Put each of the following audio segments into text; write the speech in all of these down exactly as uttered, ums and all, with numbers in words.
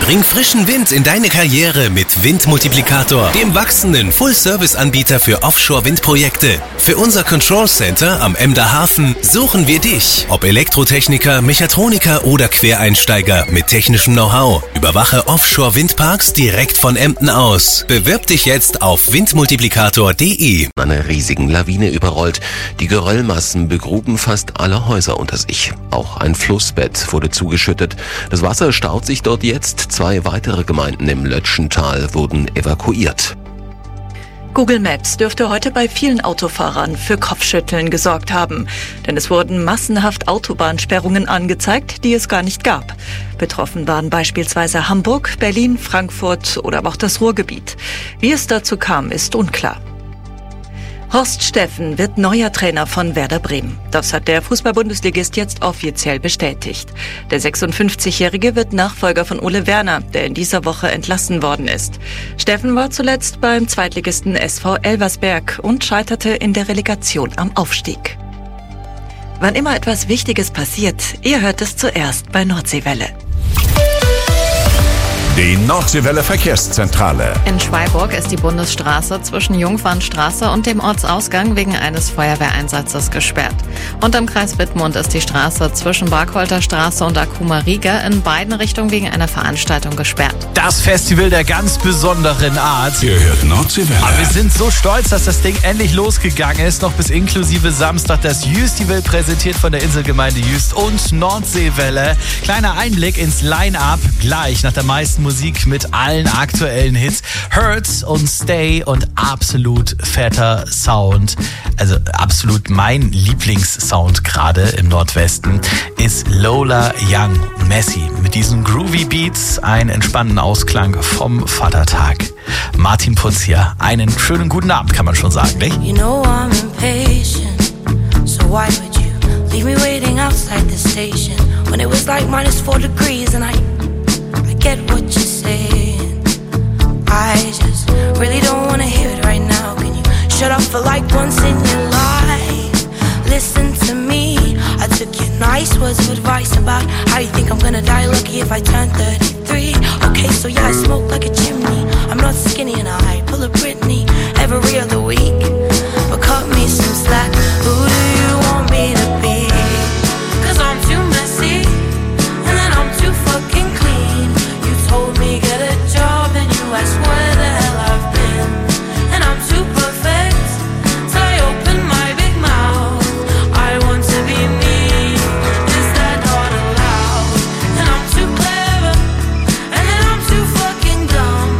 Bring frischen Wind in deine Karriere mit Windmultiplikator, dem wachsenden Full-Service-Anbieter für Offshore-Windprojekte. Für unser Control Center am Emder Hafen suchen wir dich. Ob Elektrotechniker, Mechatroniker oder Quereinsteiger mit technischem Know-how. Überwache Offshore-Windparks direkt von Emden aus. Bewirb dich jetzt auf windmultiplikator punkt de. Einer riesigen Lawine überrollt. Die Geröllmassen begruben fast alle Häuser unter sich. Auch ein Flussbett wurde zugeschüttet. Das Wasser staut sich dort jetzt. Zwei weitere Gemeinden im Lötschental wurden evakuiert. Google Maps dürfte heute bei vielen Autofahrern für Kopfschütteln gesorgt haben. Denn es wurden massenhaft Autobahnsperrungen angezeigt, die es gar nicht gab. Betroffen waren beispielsweise Hamburg, Berlin, Frankfurt oder aber auch das Ruhrgebiet. Wie es dazu kam, ist unklar. Horst Steffen wird neuer Trainer von Werder Bremen. Das hat der Fußball-Bundesligist jetzt offiziell bestätigt. Der sechsundfünfzigjährige wird Nachfolger von Ole Werner, der in dieser Woche entlassen worden ist. Steffen war zuletzt beim Zweitligisten S V Elversberg und scheiterte in der Relegation am Aufstieg. Wann immer etwas Wichtiges passiert, ihr hört es zuerst bei Nordseewelle. Die Nordseewelle Verkehrszentrale. In Schweiburg ist die Bundesstraße zwischen Jungfernstraße und dem Ortsausgang wegen eines Feuerwehreinsatzes gesperrt. Und im Kreis Wittmund ist die Straße zwischen Barkholter Straße und Akuma Riga in beiden Richtungen wegen einer Veranstaltung gesperrt. Das Festival der ganz besonderen Art. Ihr hört Nordseewelle. Aber wir sind so stolz, dass das Ding endlich losgegangen ist. Noch bis inklusive Samstag das Jüstival, präsentiert von der Inselgemeinde Jüst und Nordseewelle. Kleiner Einblick ins Line-Up gleich nach der meisten Musik mit allen aktuellen Hits. Hurts und Stay und absolut fetter Sound. Also absolut mein Lieblingssound gerade im Nordwesten ist Lola Young Messi. Mit diesen groovy Beats einen entspannenden Ausklang vom Vatertag. Martin Putz hier. Einen schönen guten Abend, kann man schon sagen, nicht? You know I'm impatient, so why would you leave me waiting outside the station when it was like minus four degrees and I I get what you're saying. I just really don't wanna hear it right now. Can you shut up for like once in your life? Listen to me. I took your nice words of advice about how you think I'm gonna die lucky if I turn thirty-three. Okay, so yeah, I smoke like a chimney. I'm not skinny and I pull a Britney every other week. But cut me some slack. Who do you want me to be? Cause I'm too messy and then I'm too fucking clean. You told me get a job and you asked where the hell I've been. And I'm too perfect till I open my big mouth. I want to be me, is that not allowed? And I'm too clever and then I'm too fucking dumb.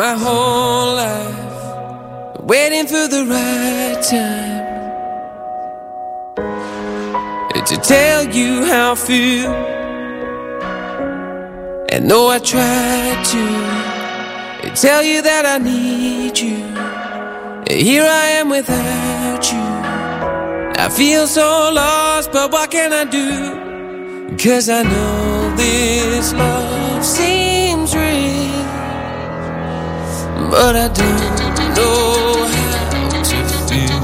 my whole life, waiting for the right time to tell you how I feel. And though I tried to tell you that I need you, here I am without you. I feel so lost, but what can I do? 'Cause I know this love seems real, but I don't know how to feel.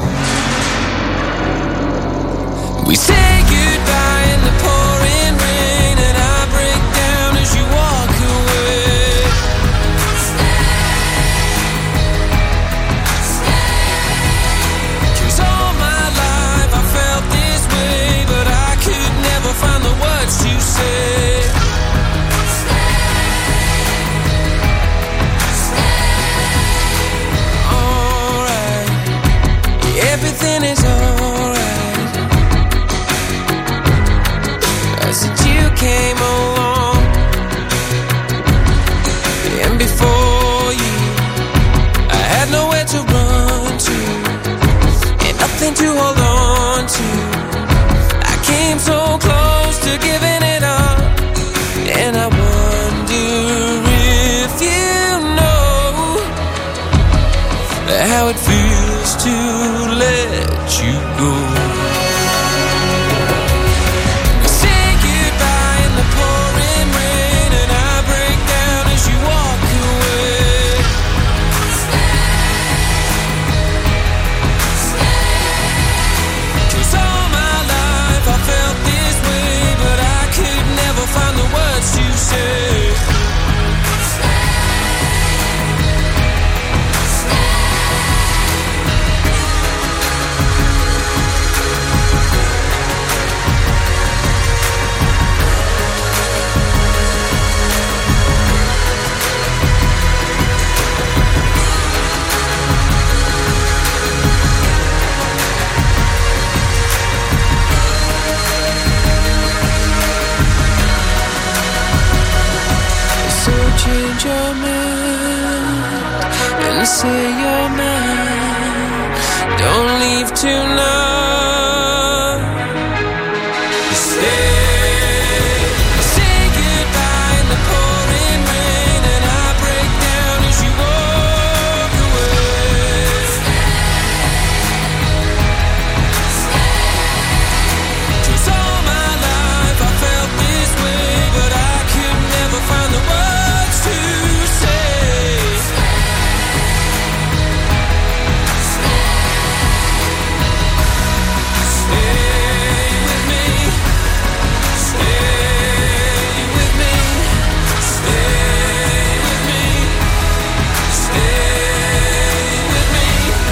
We say goodbye in the pouring rain, and I break down as you walk away. Cause all my life I felt this way, but I could never find the words to say. Alright, everything is alright. Since you came along, and before you, I had nowhere to run to, and nothing to hold on to. I came so close to giving it up, and I wonder if you know how it feels to let you go. Change your mind and say you're mine. Don't leave tonight. Stay. Say goodbye in the pouring rain, and I break down as you walk away. Cause all my life I felt this way, but I could never find the words to say. Stay with me. Stay with me. Stay with me. Stay with me.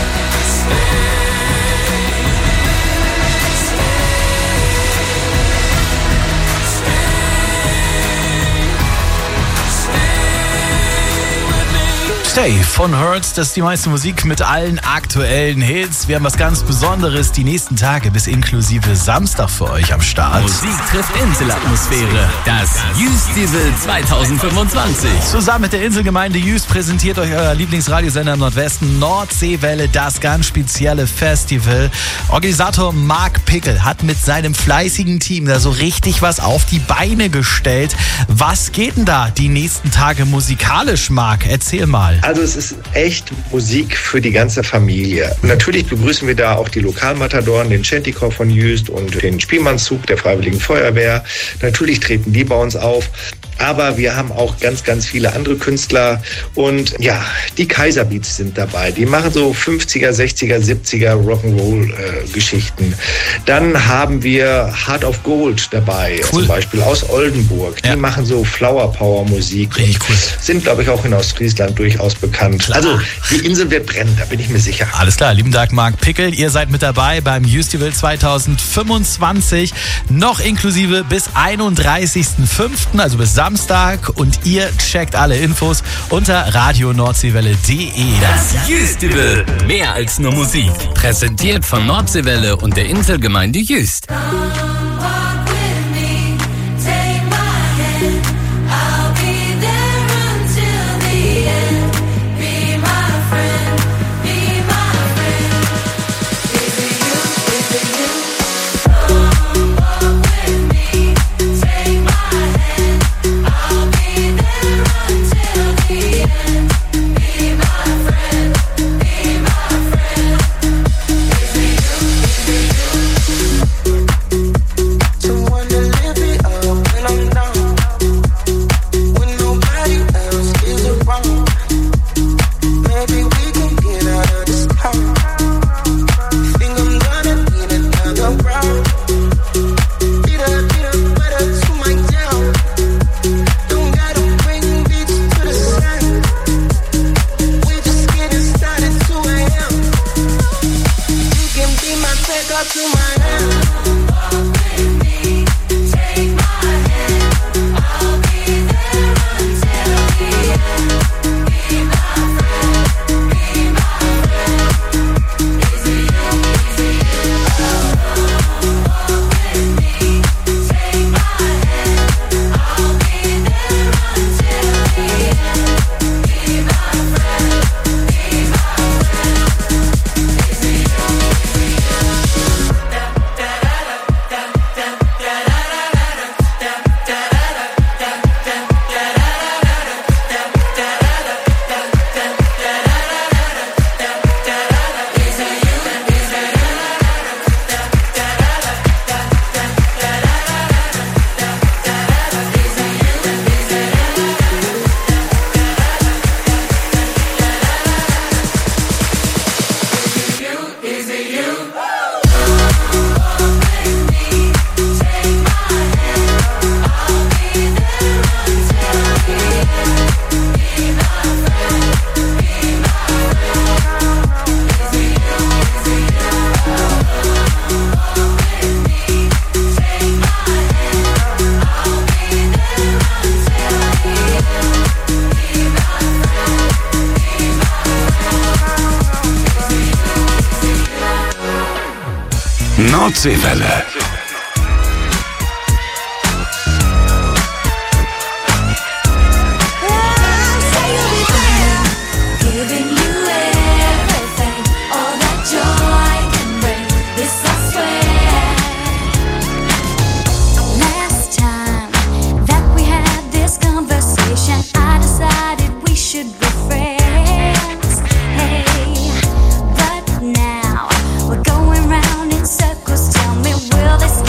Stay von Hurts, das ist die meiste Musik mit allen aktuellen Hits. Wir haben was ganz Besonderes die nächsten Tage bis inklusive Samstag für euch am Start. Musik trifft Inselatmosphäre. Das Jüstival zwanzig fünfundzwanzig. Zusammen mit der Inselgemeinde Jüst präsentiert euch euer Lieblingsradiosender im Nordwesten, Nordseewelle, das ganz spezielle Festival. Organisator Mark Pickel hat mit seinem fleißigen Team da so richtig was auf die Beine gestellt. Was geht denn da die nächsten Tage musikalisch, Mark? Erzähl mal. Also es ist echt Musik für die ganze Familie. Natürlich begrüßen wir da auch die Lokalmatadoren, den Chantichor von Jüst und den Spielmannszug der Freiwilligen Feuerwehr. Natürlich treten die bei uns auf. Aber wir haben auch ganz, ganz viele andere Künstler. Und ja, die Kaiserbeats sind dabei. Die machen so fünfziger, sechziger, siebziger Rock'n'Roll-Geschichten. Äh, Dann haben wir Heart of Gold dabei, cool. Zum Beispiel aus Oldenburg. Die ja. machen so Flower-Power-Musik. Richtig cool. Sind, glaube ich, auch in Ostfriesland durchaus bekannt. Klar. Also die Insel wird brennen, da bin ich mir sicher. Alles klar, lieben Dank, Mark Pickel. Ihr seid mit dabei beim Jüstival zwanzig fünfundzwanzig. Noch inklusive bis einunddreißigsten fünften, also bis Samstag. Und ihr checkt alle Infos unter radio nordseewelle punkt de. Das Jüstival, mehr als nur Musik. Präsentiert von Nordseewelle und der Inselgemeinde Jüst. back up to my hand. Nordseewelle. Will this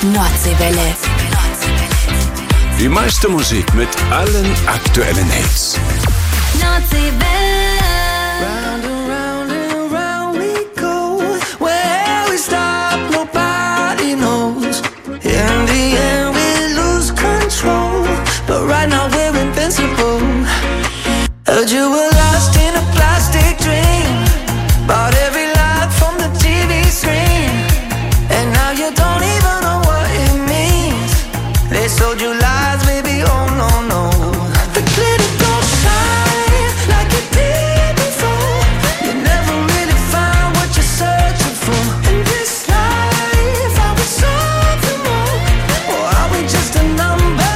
Nordseewelle. Die meiste Musik mit allen aktuellen Hits. Nordseewelle. Round and round and round we go. Where we stop, nobody knows. In the end, we lose control. But right now, we're invincible. Heard you were lost in a plastic dream. Bought every lie from the T V screen. And now you don't even know what it means. They sold you lies, baby, oh no, no. The glitter don't shine like it did before. You never really find what you're searching for. In this life, are we something more? Or are we just a number?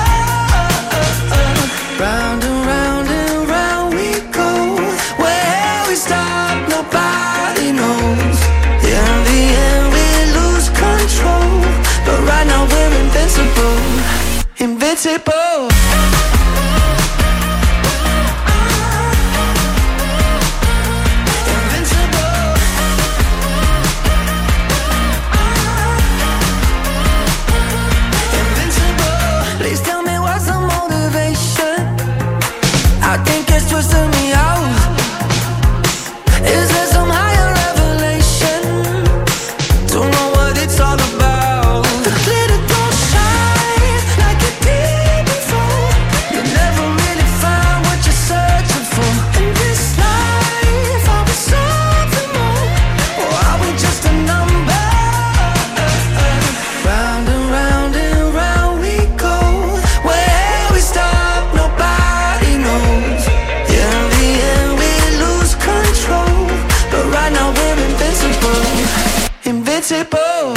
Round and round and round we go. Where we stop, nobody knows. In the end, we lose control. But right now, we're invincible. Invincible. Please tell me what's the motivation. I think it's twisting me out. Is there some higher revelation? Don't know what it's all about. The glitter don't shine like it did before. You never really find what you're searching for. In this life, are we something more? Or are we just a number? Round and round and round we go. Where we stop, nobody knows. In the end, we lose control. But right now, we're invincible. Invincible.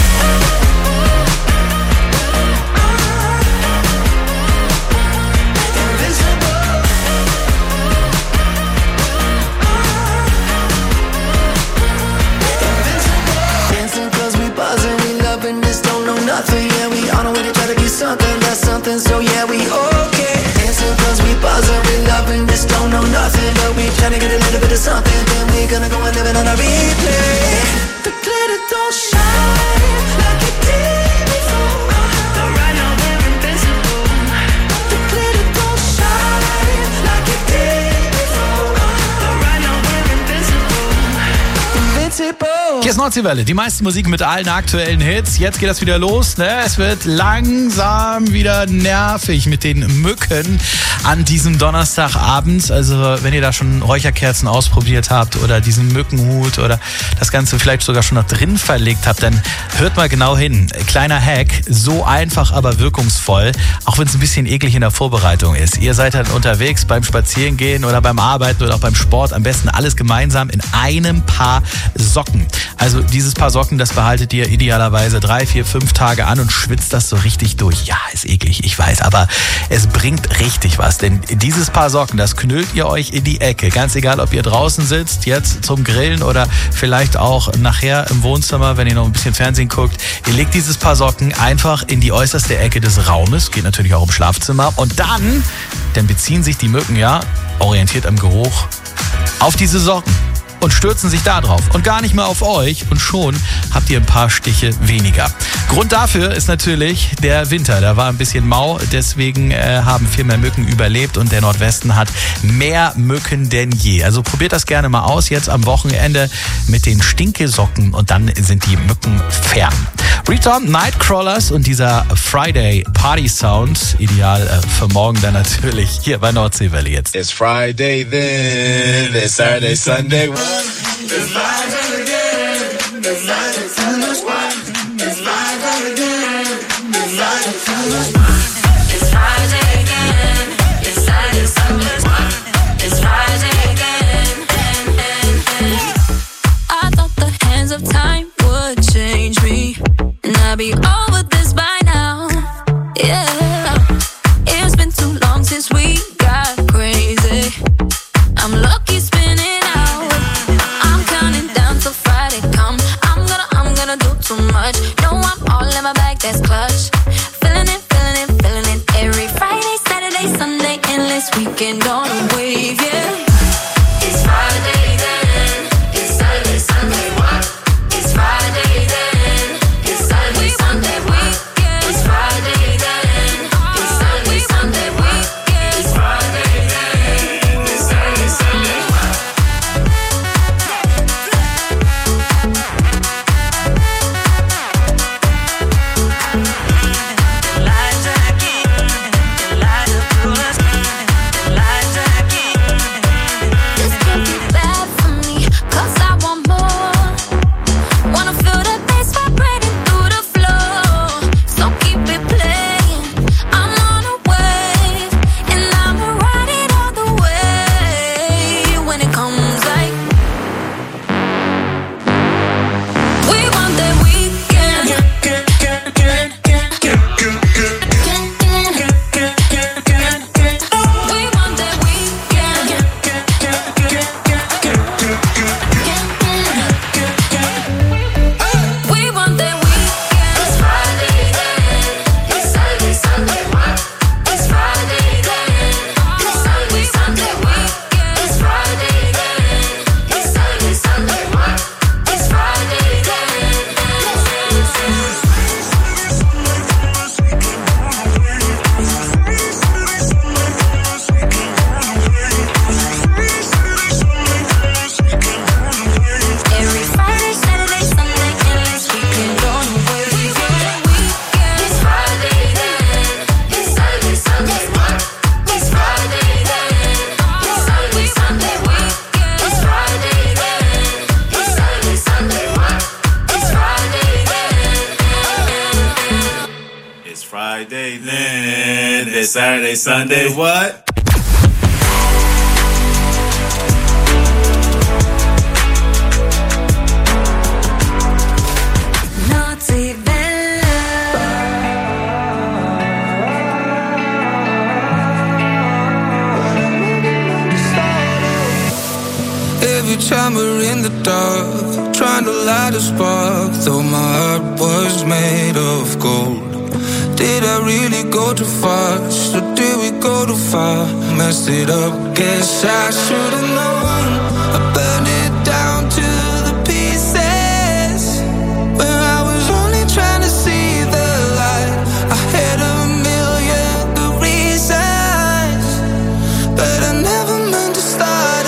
Dancing cause we buzzing, we loving this, don't know nothing. Yeah, we on our way to try to be something, that's something, so yeah, we okay. Dancing cause we buzzing, we loving this, don't know nothing. But we trying to get a little bit of something, then we gonna go and live it on a replay. The glitter don't shine like it did before. But right now we're invincible. The glitter don't shine like it did before. But right now we're invincible. Invincible. Hier ist Nordseewelle, die meiste Musik mit allen aktuellen Hits. Jetzt geht das wieder los, ne? Es wird langsam wieder nervig mit den Mücken an diesem Donnerstagabend. Also wenn ihr da schon Räucherkerzen ausprobiert habt oder diesen Mückenhut oder das Ganze vielleicht sogar schon noch drin verlegt habt, dann hört mal genau hin. Kleiner Hack, so einfach, aber wirkungsvoll, auch wenn es ein bisschen eklig in der Vorbereitung ist. Ihr seid dann unterwegs beim Spazierengehen oder beim Arbeiten oder auch beim Sport. Am besten alles gemeinsam in einem Paar Socken. Also dieses Paar Socken, das behaltet ihr idealerweise drei, vier, fünf Tage an und schwitzt das so richtig durch. Ja, ist eklig, ich weiß, aber es bringt richtig was. Denn dieses Paar Socken, das knüllt ihr euch in die Ecke. Ganz egal, ob ihr draußen sitzt, jetzt zum Grillen oder vielleicht auch nachher im Wohnzimmer, wenn ihr noch ein bisschen Fernsehen guckt. Ihr legt dieses Paar Socken einfach in die äußerste Ecke des Raumes. Geht natürlich auch im Schlafzimmer. Und dann, dann beziehen sich die Mücken ja, orientiert am Geruch, auf diese Socken und stürzen sich da drauf und gar nicht mehr auf euch und schon habt ihr ein paar Stiche weniger. Grund dafür ist natürlich der Winter. Da war ein bisschen mau, deswegen äh, haben viel mehr Mücken überlebt und der Nordwesten hat mehr Mücken denn je. Also probiert das gerne mal aus, jetzt am Wochenende mit den Stinkesocken und dann sind die Mücken fern. Rita, Nightcrawlers und dieser Friday Party Sound, ideal äh, für morgen dann natürlich hier bei Nordseewelle jetzt. It's Friday then, it's Saturday, Sunday. It's Friday again, it's Friday, Sunday. It's Friday again, it's Friday, Sunday. It's Friday again, it's Saturday, Sunday. It's Friday again. I thought the hands of time would change me, and I'd be over this by now. Yeah, it's been too long since we got crazy. I'm lucky spinning out. I'm counting down till Friday come. I'm gonna, I'm gonna do too much. No, I'm all in my bag, that's clutch. Feeling it, feeling it, Friday, then this Saturday, Sunday, what? Every time we're in the dark, trying to light a spark, though my heart was made of gold. Did I really go too fast, or did we go too far? Messed it up, guess I should've known. I burned it down to the pieces, when I was only trying to see the light. I had a million good reasons, but I never meant to start a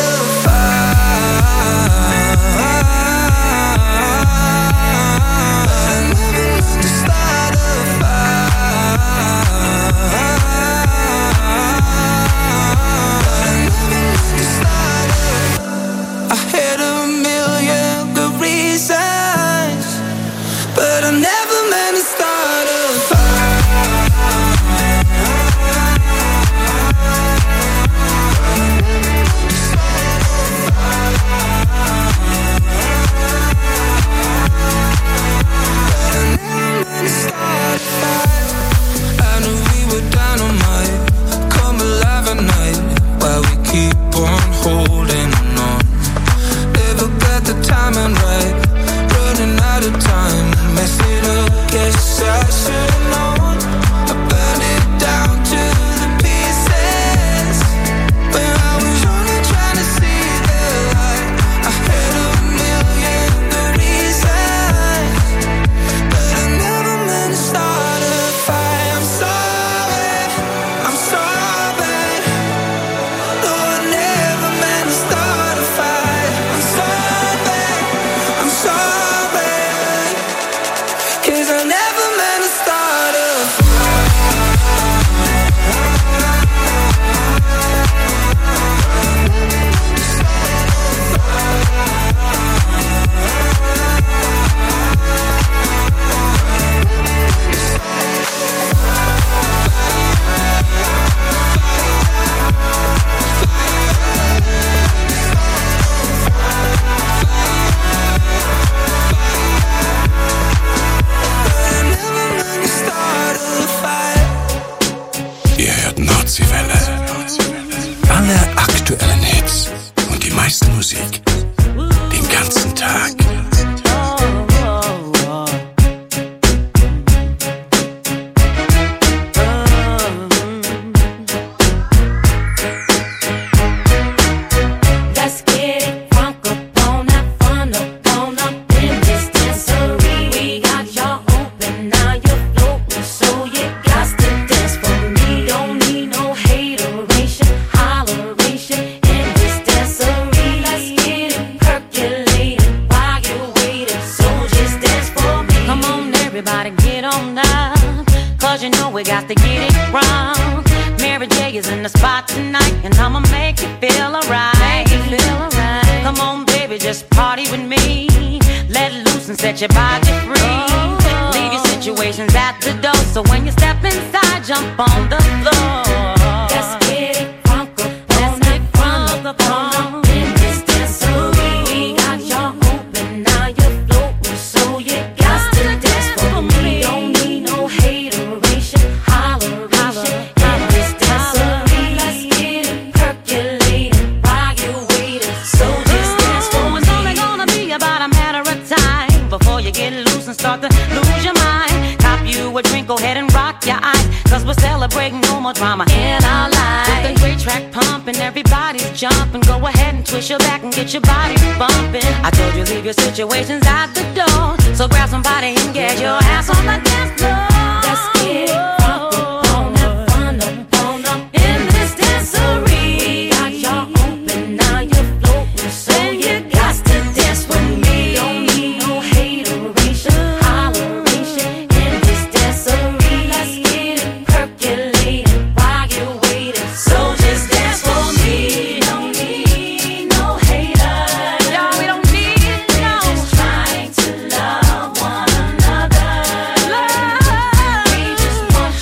situations at the door, so grab somebody and get your ass on the dance floor. Let's get it crunk up, on up, fun up, on up in this dancery. Got y'all open, now you're floating, so you got to dance with me. Don't need no hateration, holleration in this dancery. Let's get it percolating while you're waiting, so just dance for me. Don't need no haters, y'all, we don't need trying to love one another. Love. We just want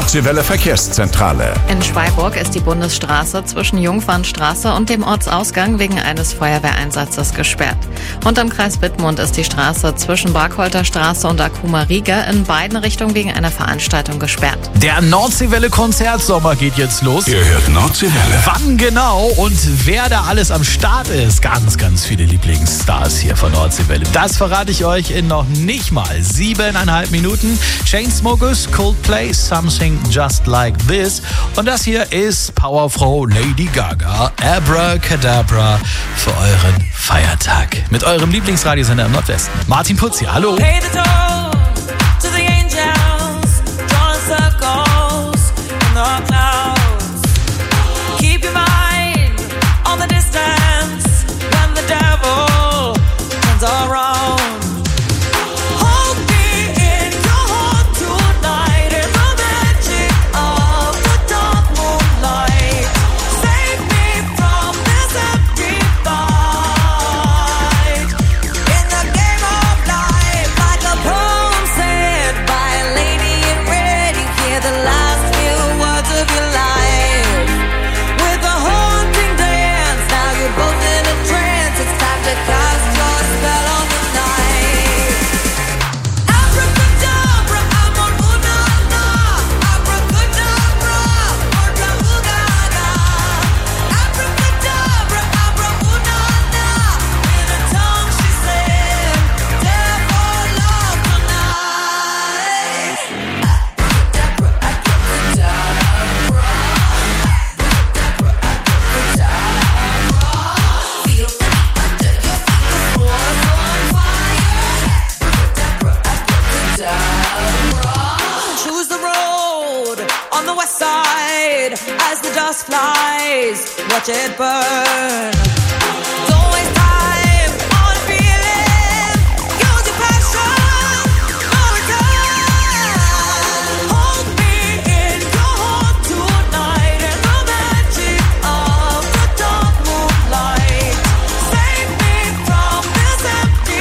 Nordseewelle Verkehrszentrale. In Schweiburg ist die Bundesstraße zwischen Jungfernstraße und dem Ortsausgang wegen eines Feuerwehreinsatzes gesperrt. Und im Kreis Wittmund ist die Straße zwischen Barkholter Straße und Akuma-Riga in beiden Richtungen wegen einer Veranstaltung gesperrt. Der Nordseewelle-Konzertsommer geht jetzt los. Ihr hört Nordseewelle. Wann genau und wer da alles am Start ist? Ganz, ganz viele Lieblingsstars hier von Nordseewelle. Das verrate ich euch in noch nicht mal siebeneinhalb Minuten. Chainsmokers, Coldplay, Something Just Like This. Und das hier ist Powerfrau Lady Gaga, Abracadabra für euren Feiertag. Mit eurem Lieblingsradiosender im Nordwesten. Martin Putz hier, hallo. Pay the toll to the angels, drawing circles in the clouds. Keep your mind on the distance when the devil turns around. Hold me in your heart tonight in the magic of the dark moonlight. Save me from this empty fight. In the game of life, like a poem said by a lady in red, you hear the last few words of your life. With a haunting dance, now you're both in a trance. It's time to cast your spell on the night. Abracadabra, I'm on Unana. Abracadabra, Orta Ugaga. Abracadabra, Abra Unana. In a tongue she said, therefore love tonight. Abracadabra, abracadabra. Feel the under your feet, the floor's on fire. Choose the road on the west side as the dust flies. Watch it burn. Don't waste time on feeling. Use your passion for return. Hold me in your heart tonight in the magic of the dark moonlight. Save me from this empty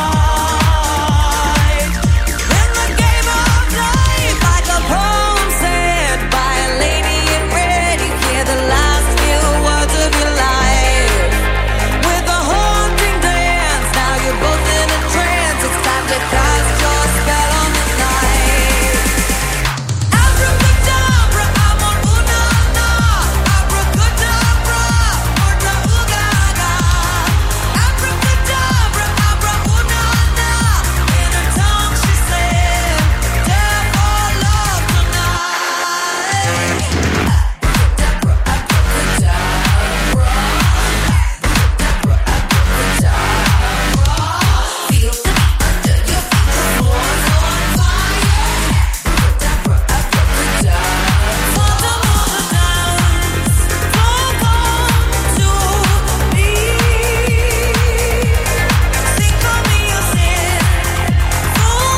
fight. In the game of life, like a poem said by a lady in red, you hear the last few words of your life. With a haunting dance, now you're both in a trance. It's time to cast your spell on the night. Abracadabra, I'm on Unana. Abracadabra, Orta Ugaga. Abracadabra, Abra Unana. In her tongue she said, therefore love tonight. Abracadabra, abracadabra. Feel the under your feet, the floor's on fire. Abracadabra, abracadabra. For the moment dance, don't come to me. Sing on me your sin, full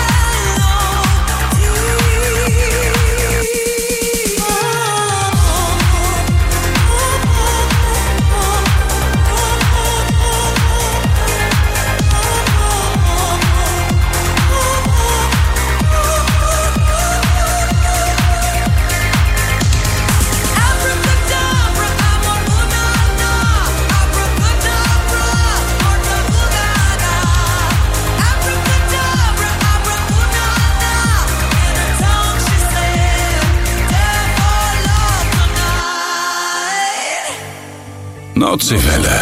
Abracadabra, I'm on Unana. Abracadabra, Orta Ugaga. Abracadabra, Abra Unana. In her tongue she said, therefore love tonight. Nordseewelle.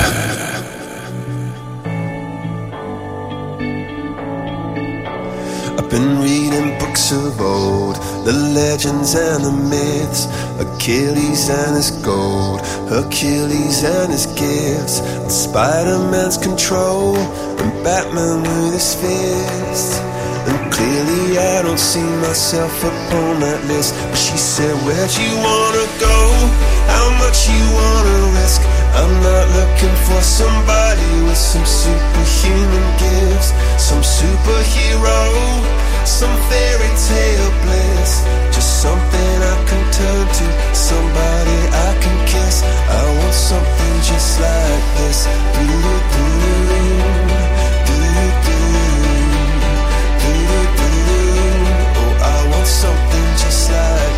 I've been reading books of old, the legends and the myths, Achilles and his gold, Hercules and his gifts, and Spider-Man's control, and Batman with his fist. And clearly I don't see myself upon that list. But she said, where'd you wanna go? How much you wanna risk? I'm not looking for somebody with some superhuman gifts, some superhero, some fairy tale bliss. Just something I can turn to, somebody I can kiss. I want something just like this. Do-do-do-do, do-do-do, do-do-do. Oh, I want something just like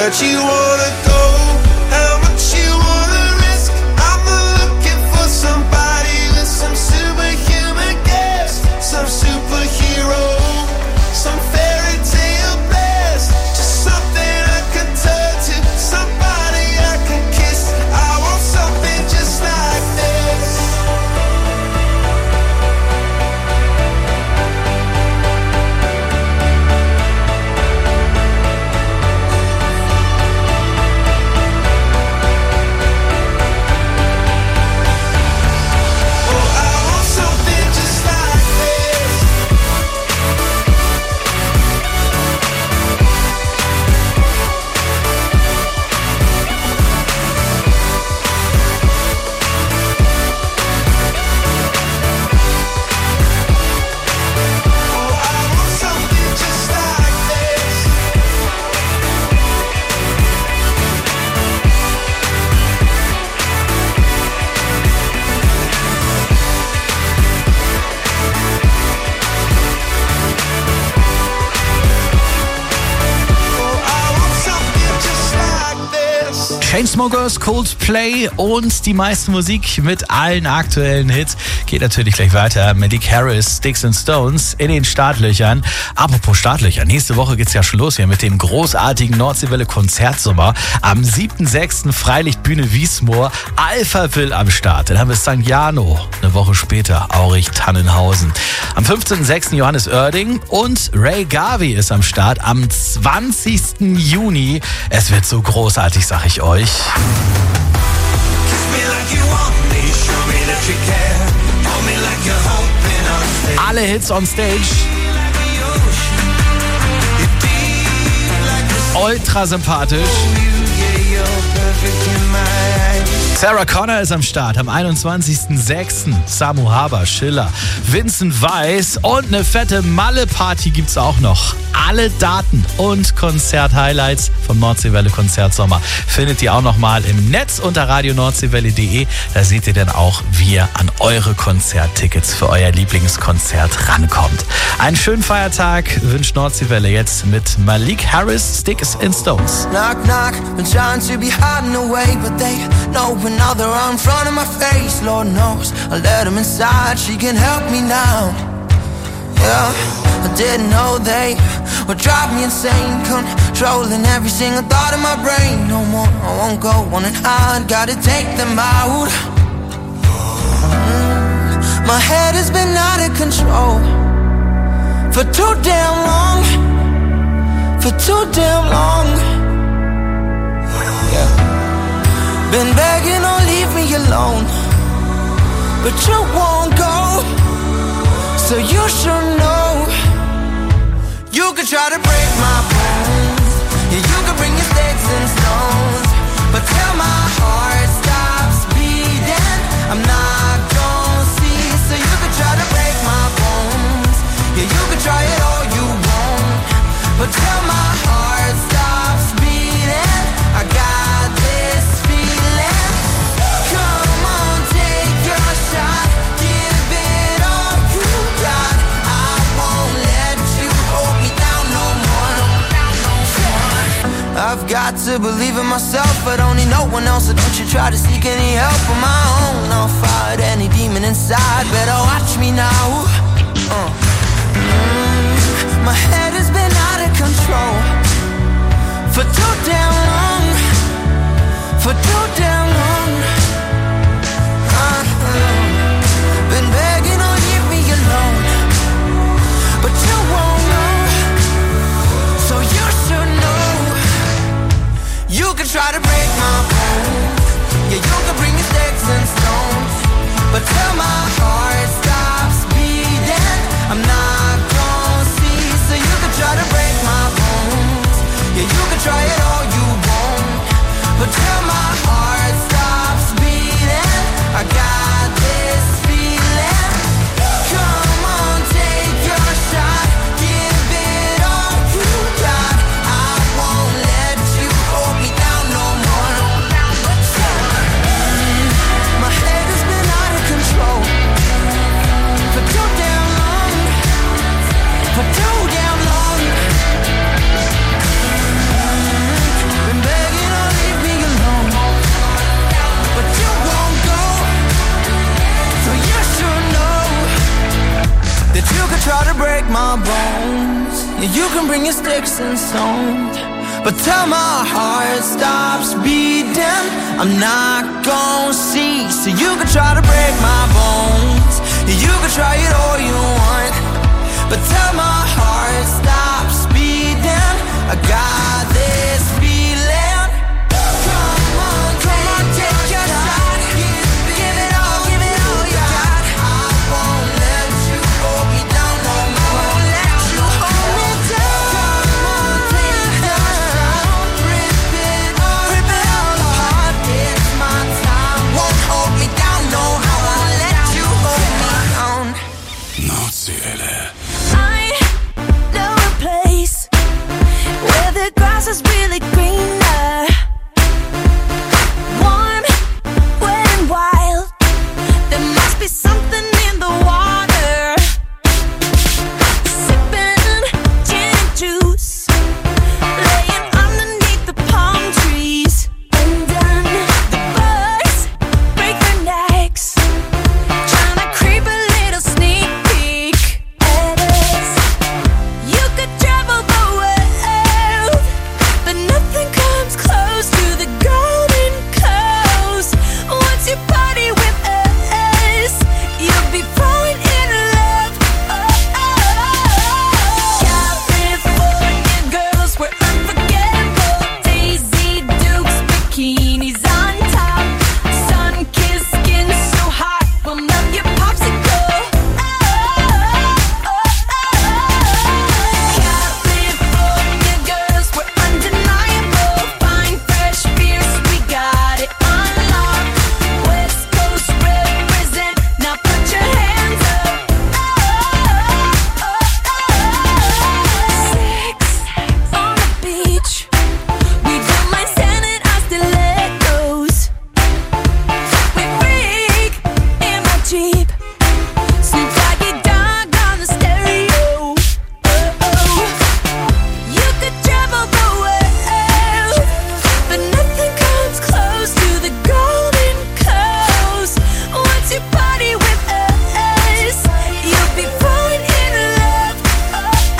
Where'd you wanna go? How much you wanna risk? I'm not looking for somebody with some superhuman gifts, some superhero, some fairy tale blast, just something I can turn to, somebody I can kiss. I want something just like this. Chainsmokers, Coldplay und die meiste Musik mit allen aktuellen Hits. Geht natürlich gleich weiter. Malik Harris, Sticks and Stones in den Startlöchern. Apropos Startlöcher, nächste Woche geht's ja schon los hier mit dem großartigen Nordseewelle Konzertsommer. Am siebten sechsten Freilichtbühne Wiesmoor, Alpha Will am Start. Dann haben wir Sankt Jano, eine Woche später Aurich Tannenhausen. Am fünfzehnten sechsten Johannes Oerding und Ray Garvey ist am Start. Am zwanzigsten Juni. Es wird so großartig, sag ich euch. Alle Hits on Stage. Ultra sympathisch. Sarah Connor ist am Start am einundzwanzigsten sechsten Samu Haber, Schiller, Vincent Weiss und eine fette Malle-Party gibt's auch noch. Alle Daten und Konzert-Highlights vom Nordseewelle Konzertsommer findet ihr auch noch mal im Netz unter radio nordseewelle punkt de. Da seht ihr dann auch, wie ihr an eure Konzerttickets für euer Lieblingskonzert rankommt. Einen schönen Feiertag wünscht Nordseewelle jetzt mit Malik Harris, Sticks and Stones. Knock, knock, been trying to be hiding away, but they know when now they're out in front of my face. Lord knows I let them inside, she can help me now. Yeah, I didn't know they would drive me insane, controlling every single thought in my brain. No more, I won't go on and hide, gotta take them out. Mm, my head has been out of control for too damn long, for too damn long. Yeah. Been begging, oh leave me alone, but you won't go, so you should know. You could try to break my bones, yeah, you could bring your sticks and stones, but till my heart stops beating, I'm not gonna see. So you could try to break my bones, yeah, you could try it all you want, but till my heart stops beating, I got this feeling. Come on, take your shot, give it all you got. I won't let you hold me down no more. I've got to believe in myself, but only no one else. So don't you try to seek any help on my own. I'll fight any demon inside, better watch me now. uh. mm, My head has been out of control for too damn long, for too damn long. uh-huh. Been begging, oh leave me alone, but you won't know, so you should know. You can try to break my bones, yeah, you can bring your sticks and stones, but till my heart stops beating, could try to break my bones, yeah, you can bring your sticks and stones, but till my heart stops beating, I'm not gonna cease. So you could try to break my bones, yeah, you could try it all you want, but till my heart stops beating, I got this feeling. Come on, come on, take your shot. Give it all, give it all you got. I won't let you hold me down no more. Won't let you hold me down. Come on, take your shot. Rip it all, rip it all apart. It's my time. Won't hold me down no more. Won't let you hold me down. Nordseewelle. I know a place where the grass is really greener, warm, wet and wild. There must be something in the water. Sipping gin and juice, laying underneath the palm trees. And then the birds break their necks, trying to creep a little sneak peek at us. You could travel the world, but nothing comes close to the golden coast. Once you party with us, you'll be falling in love. Oh, oh. California girls were unforgettable. Daisy Dukes, bikinis on top, sun-kissed skin so hot, we'll melt your popsicle. Oh, oh, oh. California girls were undeniable. Fine, fresh, fierce, we got it on lock. West Coast represent, now put your hands up. Oh, oh, oh. Sex on the beach, we don't mind standing our stilettos. We freak in my Jeep, Snoop Doggy Dogg on the stereo. Oh, oh. You could travel the world, but nothing comes close to the golden coast. Once you party with us, you'll be falling in love. Oh,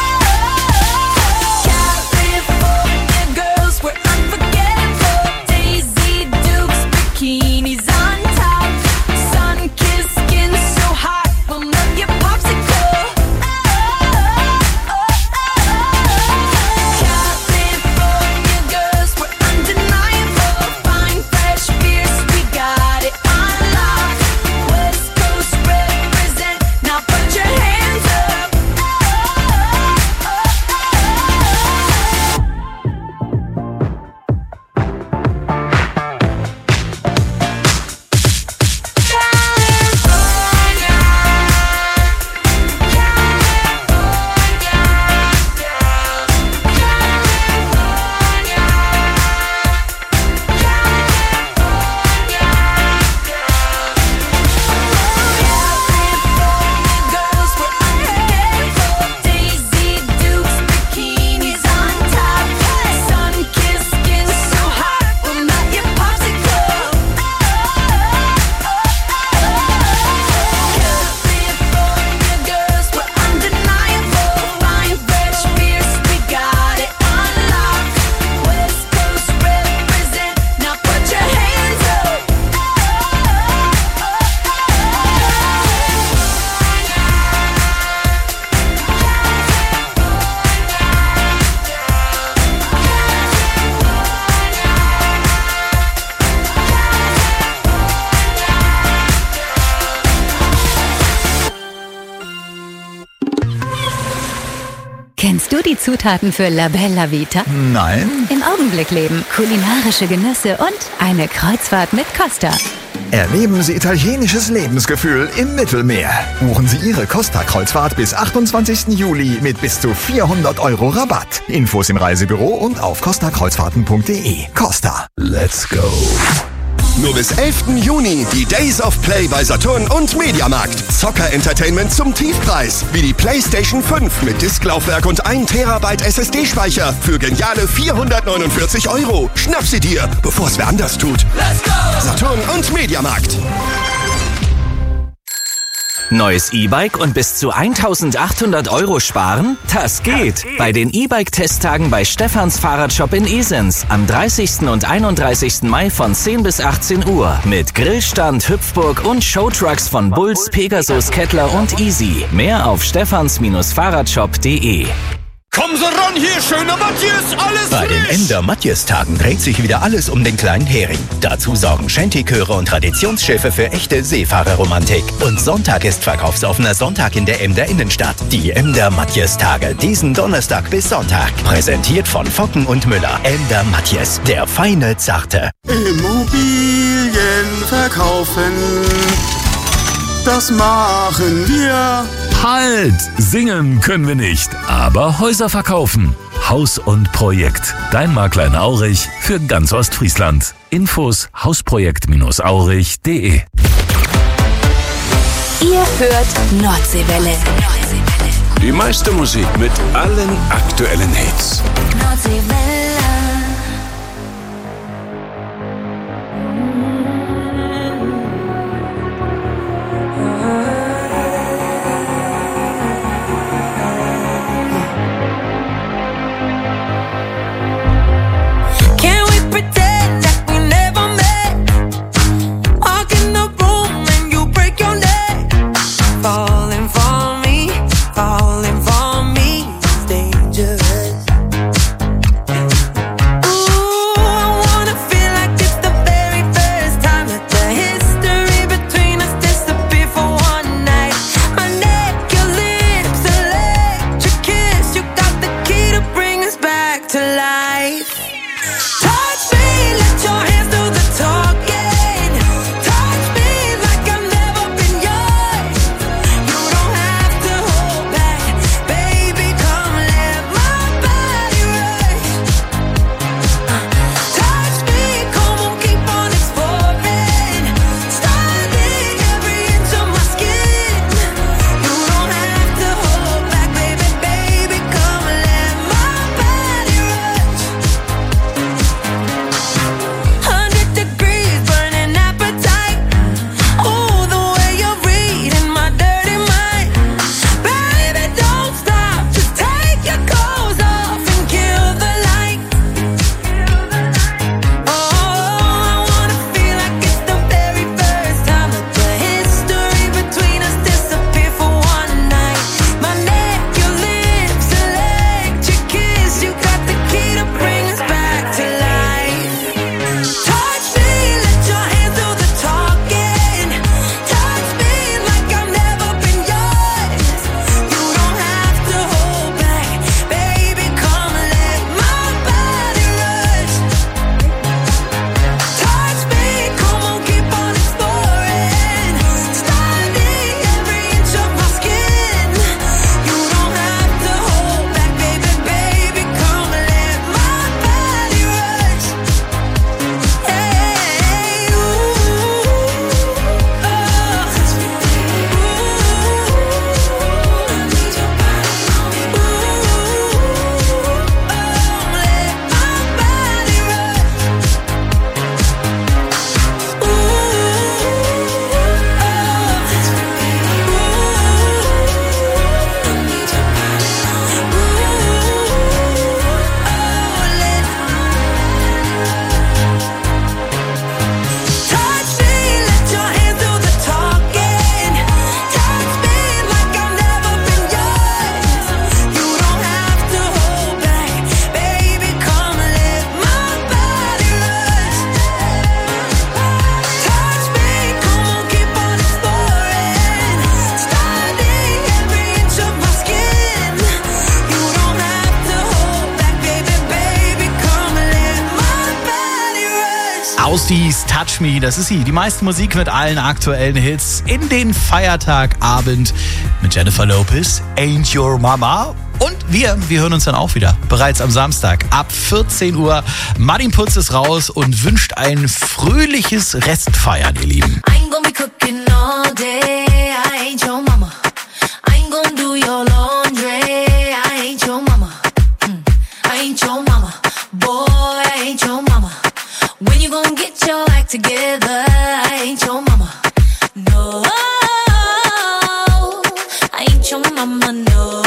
oh. California girls were unforgettable. Daisy Dukes, bikinis on top, sun-kissed skin so hot, we'll melt your popsicle. Oh, oh, oh. California girls were undeniable. Fine, fresh, fierce, we got it on lock. West Coast represent, now put your hands up. Girls were unforgettable. Daisy Dukes, bikinis on top, sun-kissed skin so hot, we'll melt your popsicle. California girls were undeniable. Fine, fresh, fierce, we got it on lock. West Coast represent, now put your hands up. Kennst du die Zutaten für La Bella Vita? Nein. Im Augenblick leben, kulinarische Genüsse und eine Kreuzfahrt mit Costa. Erleben Sie italienisches Lebensgefühl im Mittelmeer. Buchen Sie Ihre Costa-Kreuzfahrt bis achtundzwanzigsten Juli mit bis zu vierhundert Euro Rabatt. Infos im Reisebüro und auf costa kreuzfahrten punkt de. Costa. Let's go. Nur bis elften Juni die Days of Play bei Saturn und Mediamarkt. Zocker-Entertainment zum Tiefpreis. Wie die PlayStation fünf mit Disklaufwerk und ein Terabyte S S D-Speicher für geniale vierhundertneunundvierzig Euro. Schnapp sie dir, bevor es wer anders tut. Let's go! Saturn und Mediamarkt. Neues E-Bike und bis zu eintausendachthundert Euro sparen? Das geht! Bei den E-Bike-Testtagen bei Stefans Fahrradshop in Esens am dreißigsten und einunddreißigsten Mai von zehn bis achtzehn Uhr. Mit Grillstand, Hüpfburg und Showtrucks von Bulls, Pegasus, Kettler und Easy. Mehr auf stefans Fahrradshop punkt de. Kommen Sie ran hier, schöner Matthias, alles Bei den Emder Matthias-Tagen dreht sich wieder alles um den kleinen Hering. Dazu sorgen Shanty-Chöre und Traditionsschiffe für echte Seefahrerromantik. Und Sonntag ist verkaufsoffener Sonntag in der Emder Innenstadt. Die Emder Matthias-Tage, diesen Donnerstag bis Sonntag. Präsentiert von Focken und Müller. Emder Matthias, der feine, zarte. Immobilien verkaufen, das machen wir. Halt! Singen können wir nicht, aber Häuser verkaufen. Haus und Projekt. Dein Makler in Aurich für ganz Ostfriesland. Infos hausprojekt aurich punkt de. Ihr hört Nordseewelle. Die meiste Musik mit allen aktuellen Hits. Nordseewelle. Austies Touch Me, das ist sie. Die meiste Musik mit allen aktuellen Hits in den Feiertagabend mit Jennifer Lopez, Ain't Your Mama. Und wir, wir hören uns dann auch wieder, bereits am Samstag ab vierzehn Uhr. Martin Putz ist raus und wünscht ein fröhliches Restfeiern, ihr Lieben. I'm gonna be cooking all day, I ain't your mama. I'm gonna do your laundry, I ain't your mama. Mm, I ain't your mama, boy, I ain't your mama. When you gonna get your act together, I ain't your mama. No. mama, no.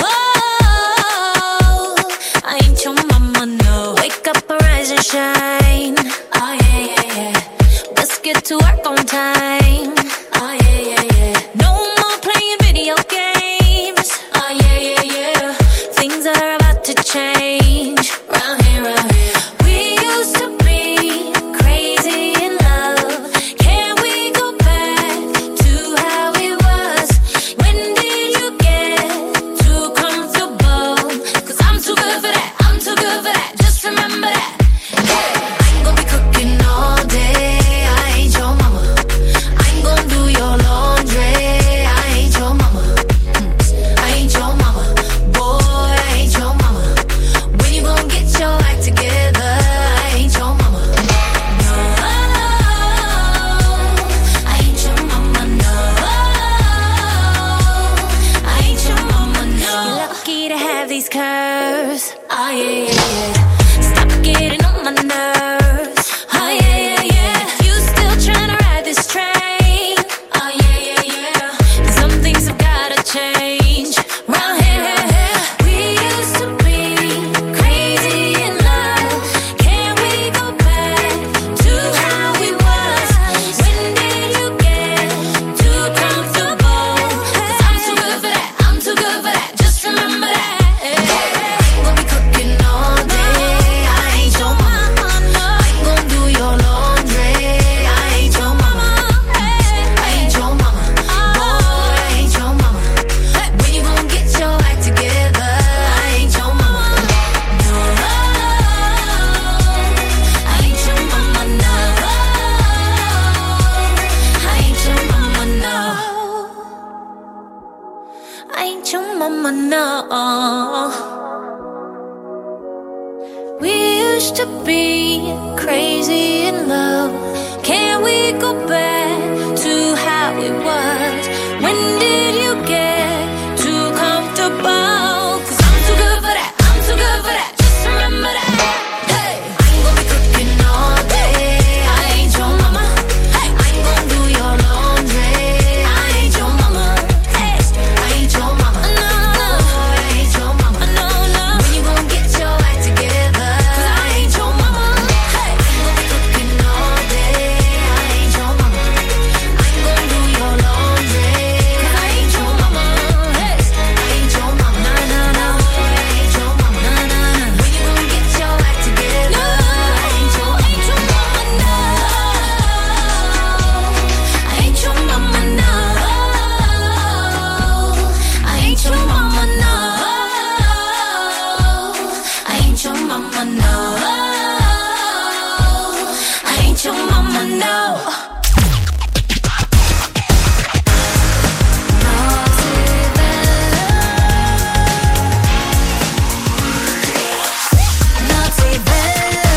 I ain't your mama, no. Wake up, arise and shine. Oh yeah, yeah, yeah. Let's get to work on time. Oh yeah, yeah, yeah. No more playing video games. Oh yeah, yeah, yeah. Things are about to change. Round here, round here. We used to be crazy in love. Can we go back to how it was? When did you get too comfortable? Cause I'm too good for that. I'm too good for that. Just remember that. I ain't gonna be cooking all day. I ain't your mama. I ain't gonna do your laundry. I ain't your mama. I ain't your mama. Boy, I ain't your mama. When you gonna get your act together? I ain't your mama. No, I ain't your mama. No, I ain't your mama. No. You're lucky to have these curves. Oh yeah, yeah, yeah. Stop getting on my nerves. Oh yeah, yeah, yeah. You still tryna ride this train? Oh yeah, yeah, yeah. Some things have gotta change. Round here, we used to be crazy in love. Can we go back to how it was? When did you get too comfortable? Cause I'm too good for that. I'm too good for that. Just remember that. We'll be cooking all day. I ain't your mama. I ain't gonna do your laundry. I ain't your mama. I ain't your mama. Boy, I ain't your mama. When you gonna get your act together? I ain't your mama. No, I ain't your mama. No, I ain't your mama. No, I ain't your mama. No. We used to be crazy in love. Can we go back to how it was? When did you get too comfortable? Cause I'm too good for that. I'm too good for that. Just remember that. Hey, I ain't gonna be cooking all day. I ain't your mama. Hey, I ain't gonna do your laundry. I ain't your mama. Hey, I ain't your mama. No, no, I ain't your mama. No, no. When you gonna get your act together? Cause I ain't your mama. Hey, I ain't gonna be cooking all day. I ain't your mama. I ain't gonna do your laundry. Cause I ain't your mama. Hey, I ain't your mama. No, no, no. I ain't your mama. No, no, no. When you gonna get your act together? I ain't your, ain't your mama. No, I ain't your mama. No, I ain't your mama. No, I ain't your mama. No, I ain't your mama. No. Naughty Bella.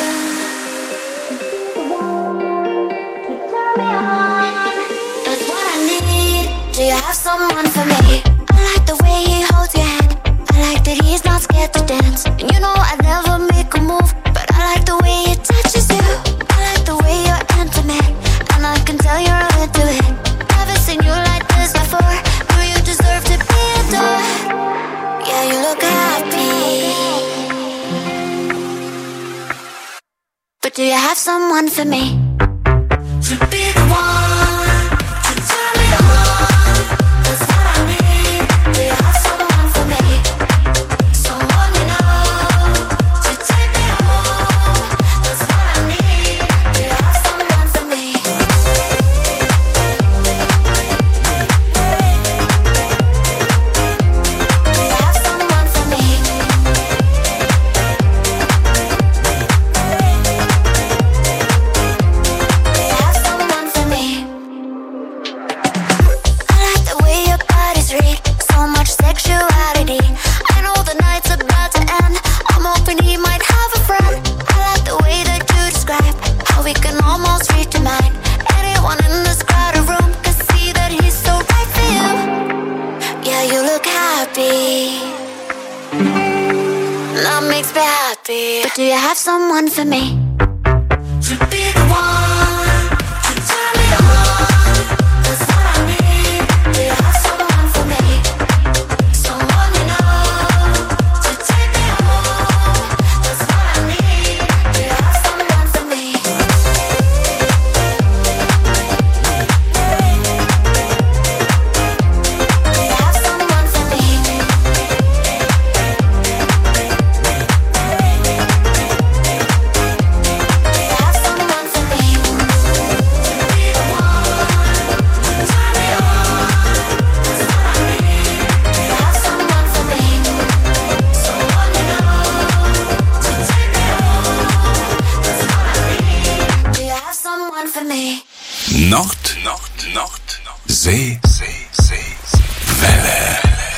That's what I need. Do you have someone for me? I like the way he holds your hand. I like that he's not scared to dance. And you know I never make a move, but I like the way he touches you. I like the way you're intimate, and I can tell you're into it. Never seen you like this before. Do you deserve to be adored? Yeah, you look happy. But do you have someone for me? To be the one to turn me on. That's what I need. Do you have someone for me? Someone you know to take me home. That's what I need. Do you have someone for me? Do you have someone for me? Do you have someone for me? I like the way your bodies read. So much sexuality. I know the night's about to end. I'm hoping he might have a friend. I like the way that you describe how we can almost read your mind. Anyone in this crowded room can see that he's so right for you. Yeah, you look happy. That makes me happy. But do you have someone for me? To be the one to turn me on. That's what I need. Do you have someone for me? Nordsee Welle.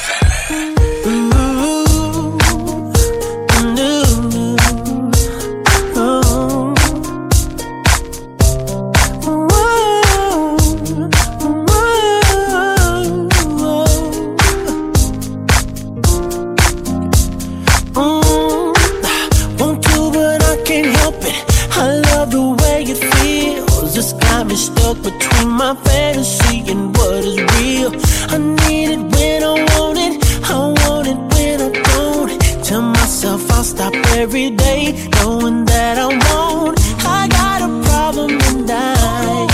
Stuck between my fantasy and what is real. I need it when I want it, I want it when I don't. Tell myself I'll stop every day, knowing that I won't. I got a problem and I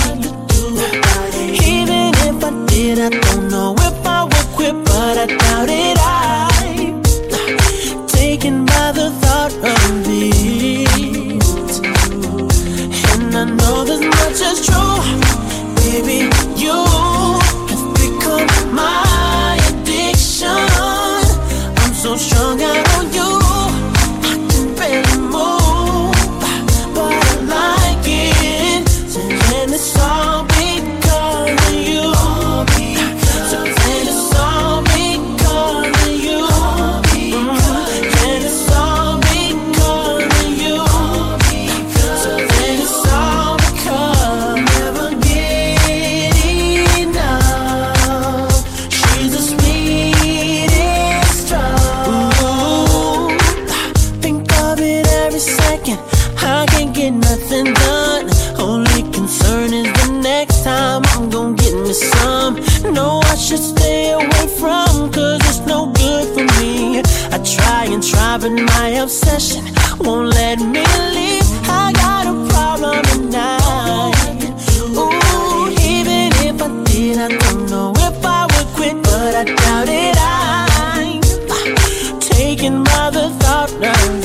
even if I did, I don't know if I would quit, but I doubt it. I'm taken by the thought of it, and I know this much is true. Baby, you have become my addiction. I'm so strung out on you, I can barely move, but I like it. And it's all because of you. So then it's all because of you. And it's all because of you. So then it's all because never get enough. She's the sweetest drug. Ooh, think of it every second. I can't get nothing done. Only concern is the next time I'm gonna get me some. No, I should stay away from, cause it's no good for me. I try and try, but my obsession won't let me leave. I got a problem tonight. Ooh, even if I did, I don't know if I would quit, but I doubt it. I'm taken by the thought of it.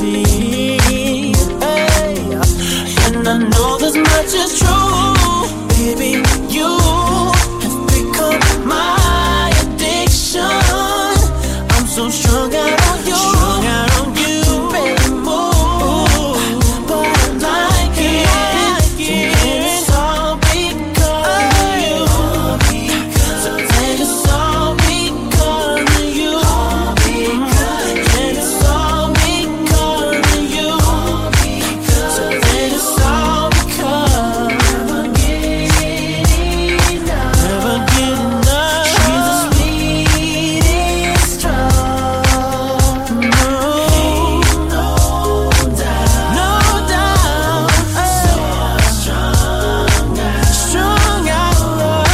Hey, and I know this much is true. Baby, you have become my addiction. I'm so strung out on you, strung out on you. Barely move, but I like it. It's all because of you. So then it's all because of you. And it's all because of you. So then it's all because never get enough. Never get enough. She's the sweetest drug. No, no doubt, no doubt. So strung out, strung out love.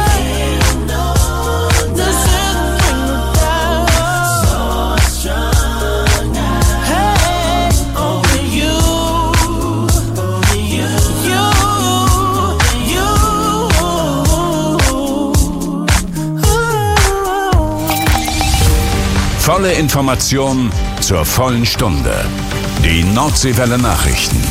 This is the thing about so strung out. Hey, only you, only you, you, you. Volle Information zur vollen Stunde. Die Nordseewelle Nachrichten.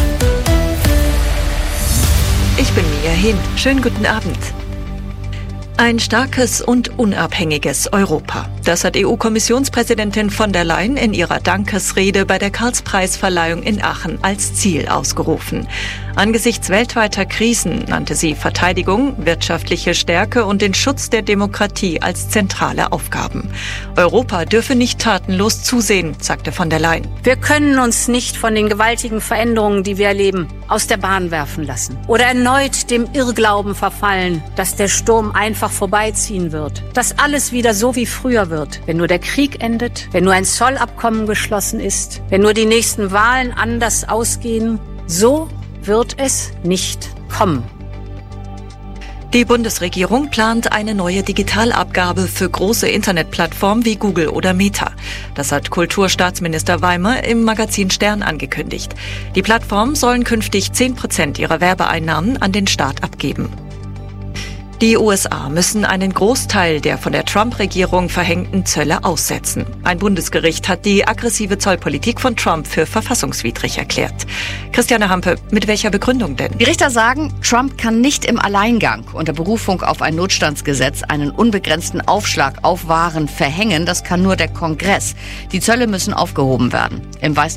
Ich bin Mia Hin. Schönen guten Abend. Ein starkes und unabhängiges Europa. Das hat E U-Kommissionspräsidentin von der Leyen in ihrer Dankesrede bei der Karlspreisverleihung in Aachen als Ziel ausgerufen. Angesichts weltweiter Krisen nannte sie Verteidigung, wirtschaftliche Stärke und den Schutz der Demokratie als zentrale Aufgaben. Europa dürfe nicht tatenlos zusehen, sagte von der Leyen. Wir können uns nicht von den gewaltigen Veränderungen, die wir erleben, aus der Bahn werfen lassen. Oder erneut dem Irrglauben verfallen, dass der Sturm einfach vorbeiziehen wird. Dass alles wieder so wie früher wird, wenn nur der Krieg endet, wenn nur ein Zollabkommen geschlossen ist, wenn nur die nächsten Wahlen anders ausgehen. So wird es nicht kommen. Die Bundesregierung plant eine neue Digitalabgabe für große Internetplattformen wie Google oder Meta. Das hat Kulturstaatsminister Weimer im Magazin Stern angekündigt. Die Plattformen sollen künftig zehn Prozent ihrer Werbeeinnahmen an den Staat abgeben. Die U S A müssen einen Großteil der von der Trump-Regierung verhängten Zölle aussetzen. Ein Bundesgericht hat die aggressive Zollpolitik von Trump für verfassungswidrig erklärt. Christiane Hampe, mit welcher Begründung denn? Die Richter sagen, Trump kann nicht im Alleingang unter Berufung auf ein Notstandsgesetz einen unbegrenzten Aufschlag auf Waren verhängen. Das kann nur der Kongress. Die Zölle müssen aufgehoben werden. Im Weißen